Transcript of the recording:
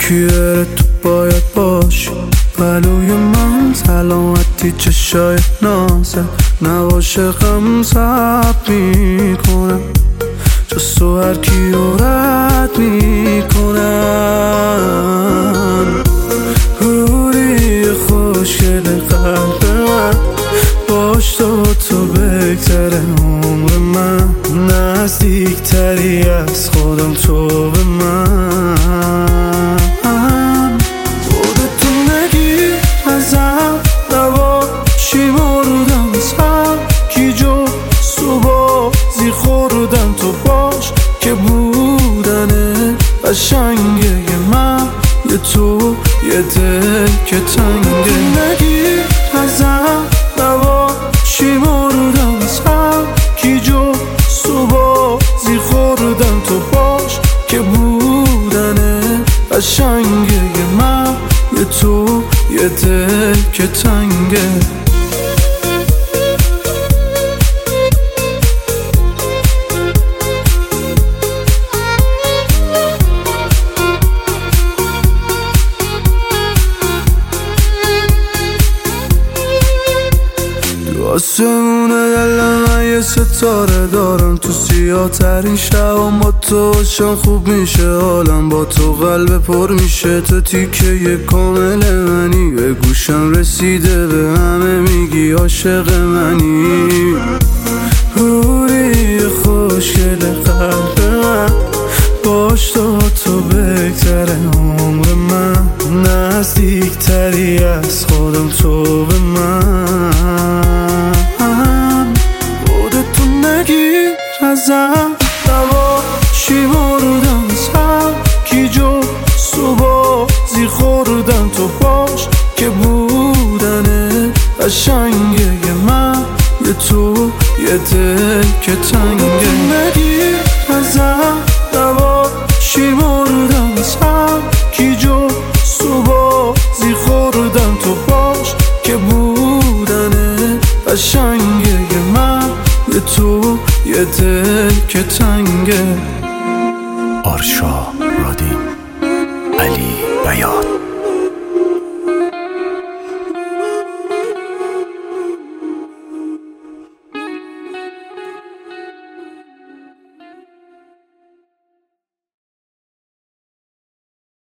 یکی بره تو باید باش پلوی من سلامتی چشای نازت نباشه غم ثبت میکنم جز تو هر کیو رد میکنم روری خوشگل قلب من باش تو بگذره عمر من نزدیکتری از خودم تو به من خودتو نگیر ازم نباشی مردم سبکی جز تو بازی خوردم تو باش که بودنه قشنگه من یه تو یه دل که تنگه نگیر ازم نباشی مردم سبکی جز تو بازی خوردم تو باش که بودنه قشنگه من یه تو یه دل که تنگه آسمونه دل من یه ستاره دارم تو سیاه ترین شبم با تو باشم خوب میشه حالم با تو قلب پر میشه تو تیکه یه کامل منی به گوشم رسیده به همه میگی عاشق منی روری خوشگل قلب من باش تو بگذره عمر من نزدیکتری از خودم تو به من خودتو نگیر ازم نباشی مردم سبکی جز تو بازی خوردم تو باش که بودنه قشنگه من یه تو یه دل که تنگه نگیر ازم نباشی مردم سبکی جز تو بازی خوردم تو باش که بودنه قشنگه من یه تو یه دل که تنگه آرشا رادیو